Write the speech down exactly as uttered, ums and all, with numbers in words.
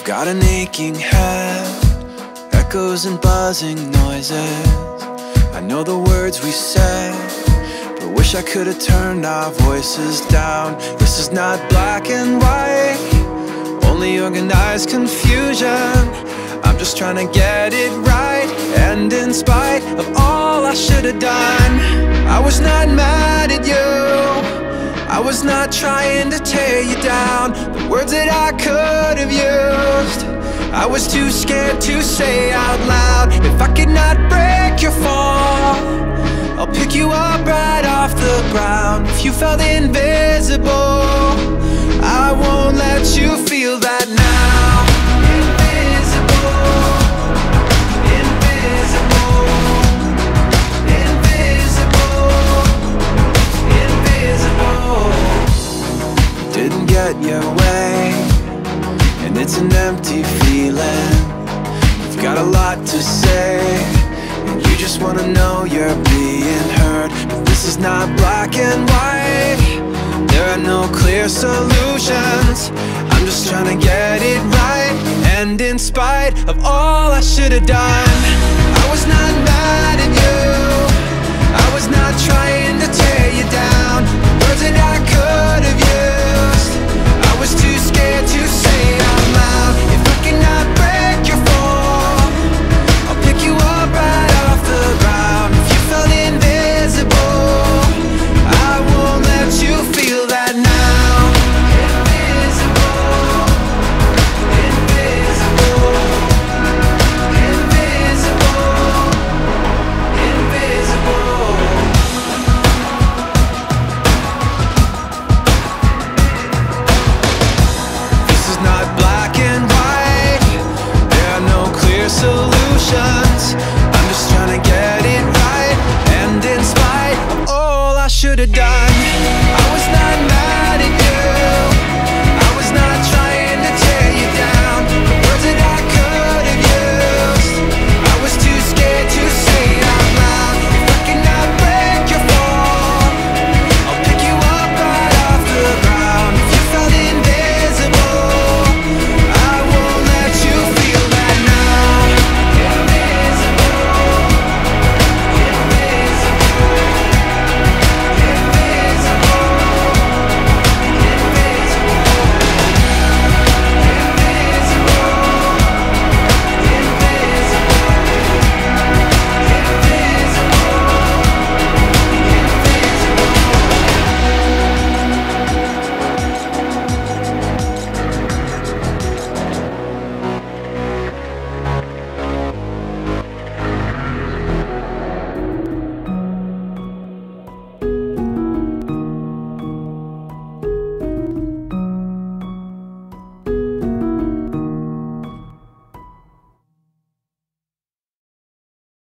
Got an aching head, echoes and buzzing noises. I know the words we said, but wish I could have turned our voices down. This is not black and white, only organized confusion. I'm just trying to get it right, and in spite of all I should have done, I was not mad at you, I was not trying to tear you down. The words that I could have used, I was too scared to say out loud. If I could not break your fall, I'll pick you up right off the ground. If you felt invisible, I won't let you feel that now. Invisible, invisible, invisible, invisible. Didn't get your way, and it's an empty feeling. You've got a lot to say, and you just wanna know you're being heard. But this is not black and white, there are no clear solutions. I'm just trying to get it right, and in spite of all I should have done, I was not mad